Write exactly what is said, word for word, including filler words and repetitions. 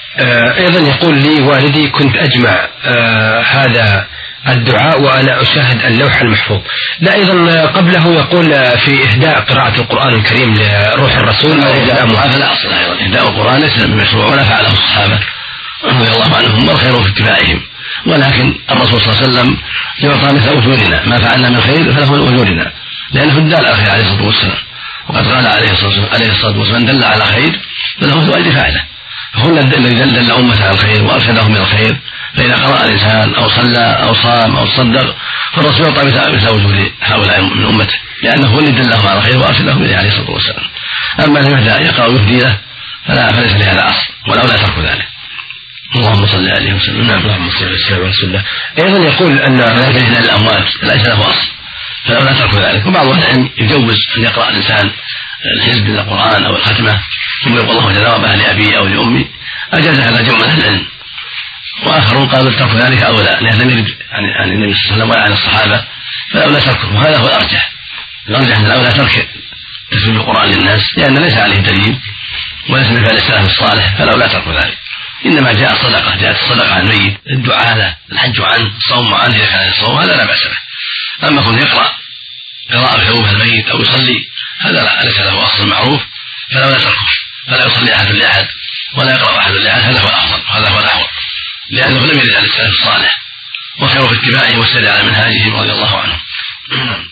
أيضا يقول لي والدي كنت أجمع آه هذا الدعاء وأنا أشاهد اللوح المحفوظ. لا أيضا قبله يقول في إهداء قراءة القرآن الكريم لروح الرسول أو إهداء هذا لا أصل أيضا. إهداء القرآن ليس بمشروع ولا فعله الصحابة رضي الله عنهم والخير في اتباعهم، ولكن الرسول صلى الله عليه وسلم يعطى مثل أجورنا، ما فعلنا من خير فله من أجورنا، لأنه الدال على الخير عليه الصلاة والسلام، وقد قال عليه الصلاة والسلام دل على خير فله مثل أجر فاعله. فهو الذي دل أمته على الخير وأرشدهم إلى الخير، فإذا قرأ الإنسان أو صلى أو صام أو تصدق فالرسول يعطى مثل أجور هؤلاء من أمته، لأنه هو الذي دلهم على الخير وأرشدهم إليه عليه الصلاة والسلام. أما لم يقرأ ويهدي له فلا فليس لهذا أصل، ولولا ترك ذلك. اللهم صل عليه وسلم. نعم اللهم صل على رسول الله. أيضا يقول أن ذلك إهداء الأموات ليس له أصل، فلا ترك ذلك. وبعض العلم يجوز أن يقرأ الإنسان الحزب من القرآن أو الختمة ثم يقول الله جوابها لأبي أو لأمي، أجاز هذا جمع من أهل العلم، وآخرون قالوا ترك ذلك أولى لأنه لم يرد عن النبي صلى الله عليه وسلم ولا عن الصحابة، فالأولى تركه، وهذا هو الأرجح. الأرجح من الأولى ترك تسمية القرآن للناس لأن ليس عليه دليل وليس من فعل السلف الصالح، فالأولى ترك ذلك. إنما جاء الصدقة، جاءت الصدقة عن الميت، الدعاء له، الحج عنه، الصوم عنه إذا كان الصوم، هذا لا بأس به. أما كن يقرأ قراءة في الميت أو يصلي هذا لا ليس له أصل معروف، فلا تركه، فلا يصلي أحد لأحد ولا يقرأ أحد لأحد، هذا هو الأفضل، هذا هو الأحوط، لأنه لم يرد عن السلف الصالح، وخير في اتباعه والسير على منهاجهم رضي الله عنهم.